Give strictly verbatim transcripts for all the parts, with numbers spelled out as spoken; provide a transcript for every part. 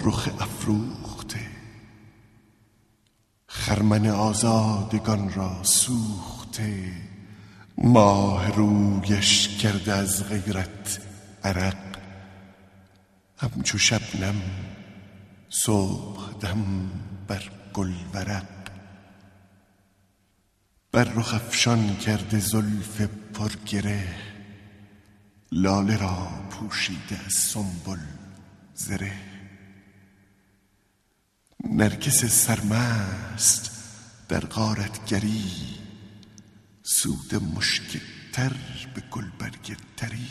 رخ افروخته، خرمن آزادگان را سوخته. ماه رویش کرده از غیرت عرق، همچو شبنم صبح دم بر گل ورق. بر رخ افشان کرده زلف پرگره، لاله را پوشیده از سنبل زره. نرگس سرمست در غارتگری، سود مشک تر به گلبرگ تری.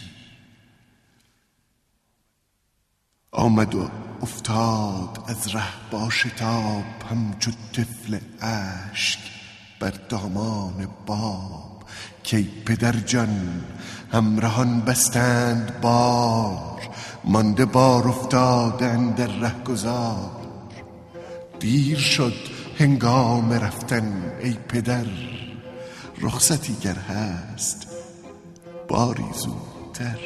آمد و افتاد از ره با شتاب، همچو طفل اشک بر دامان باب. کی پدر جان همراهان بستند بار، مانده بار افتاده اندر رهگذار. دیر شد هنگام رفتن ای پدر، رخصتی گر هست باری زودتر.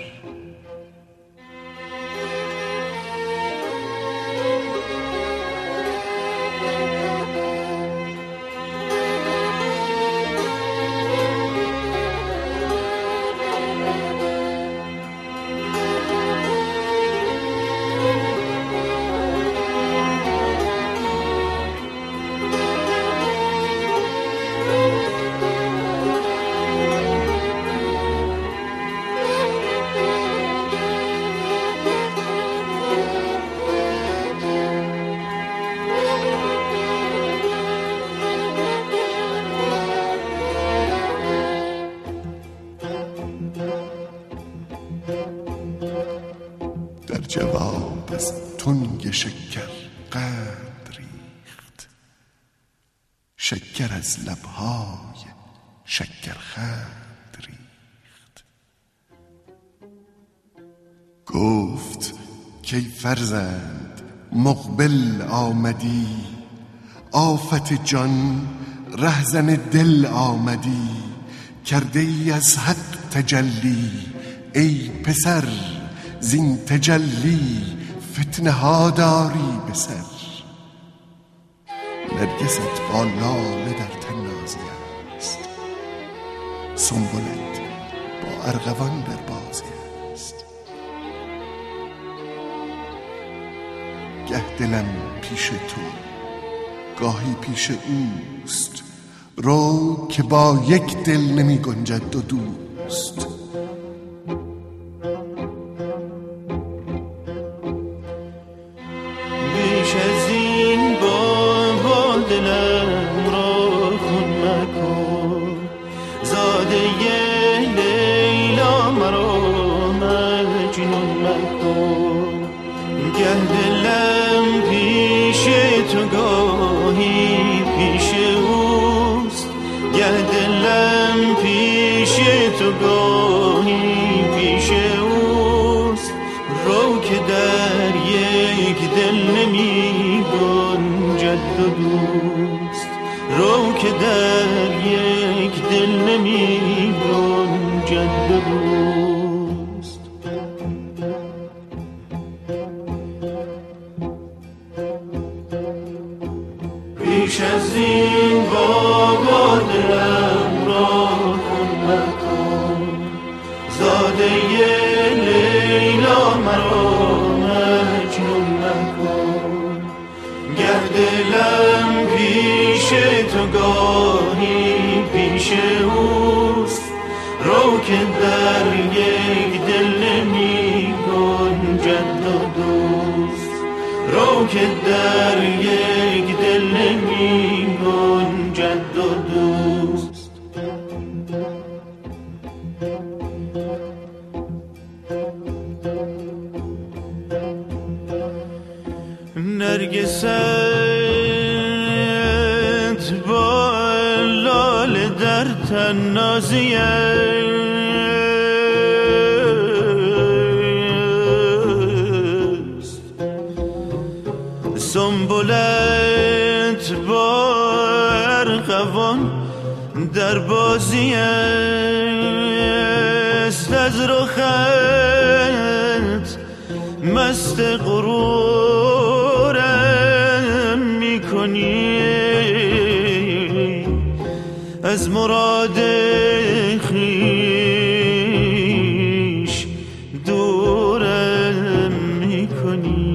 جواب از تنگ شکر قند ریخت، شکر از لبهای شکرخند ریخت. گفت کی فرزند مقبل آمدی، آفت جان رهزن دل آمدی. کرده ای از حق تجلی ای پسر، زین تجلی فتنه ها داری به سر. نرگست با لاله در تن نازی است، سنبلت با ارغوان در بازی است. گه دلم پیش تو گاهی پیش اوست، رو که با یک دل نمی گنجد دو دوست. دلم پیش تو گاهی پیش اوست، گه دلم پیش تو گاهی پیش اوست. رو که در یک دل نمی گنجد دو دوست، رو که در یک دل نمی گنجد دو دوست. پیش از این بابا دلم را خون مکن، زاده لیلا مرا مجنون مکن. گر دلم پیش تو گاهی پیش اوست، رو که در یک دل نمی گنجد دو دوست، رو که در یک دل نمی گنجد دو دوست. نرگست با لاله در تن نازی است، سنبلت با ارغوان در بازی است. از رخت مست غرور کنی، از مراد خویش دورم میکنی.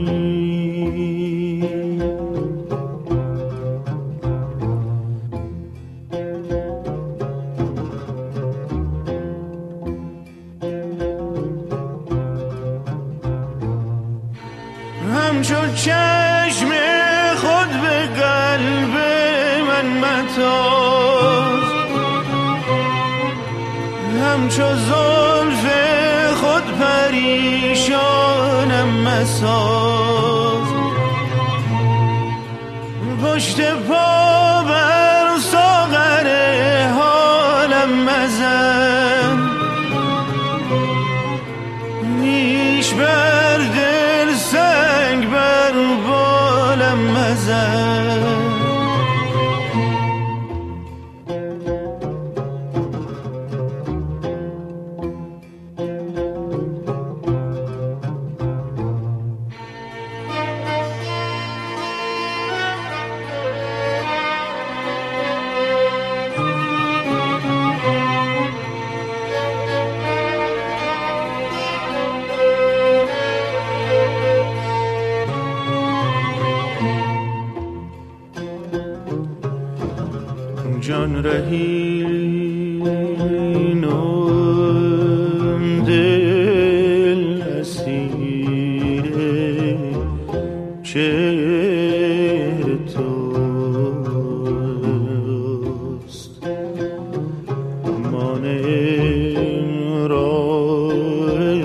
همچون چشم خود به قلب من متاز، همچو زلف خود پریشانم مساز. پشت پا بر ساغر حالم مزن، نیش بر دل سنگ بر بالم مزن. جان رهینم دل اسیر چهر توست، مانع راه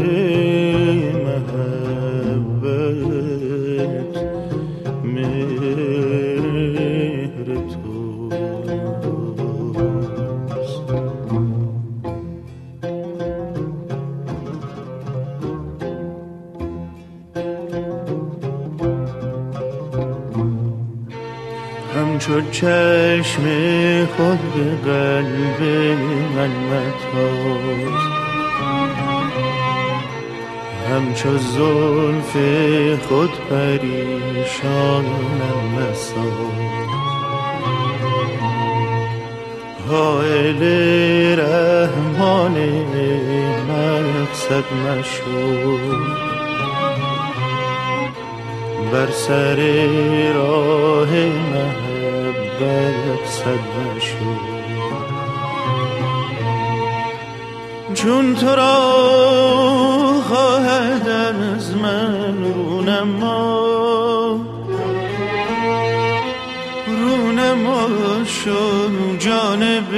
محبت مهر تو. همچو چشم خود به قلب من متاز، همچو زلف خود پریشانم مساز. حائل رحمان مقصد مشو، بر سر راه محبت صد مشو. چون تو را خواهد از من رونما، رونما شو جانب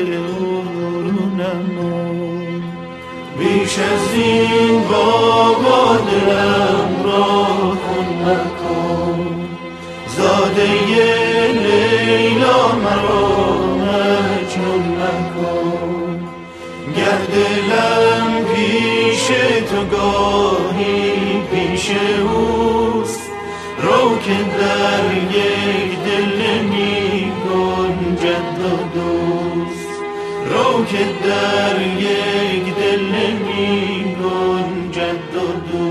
رونما. بیش از این بابا دلم را خون مکن، زاده لیلا مرا مجنون مکن. گر دلم پیش تو گاهی پیش اوست، رو که در یک دل می گنجد و دوست، رو که در یک دل می گنجد و دوست.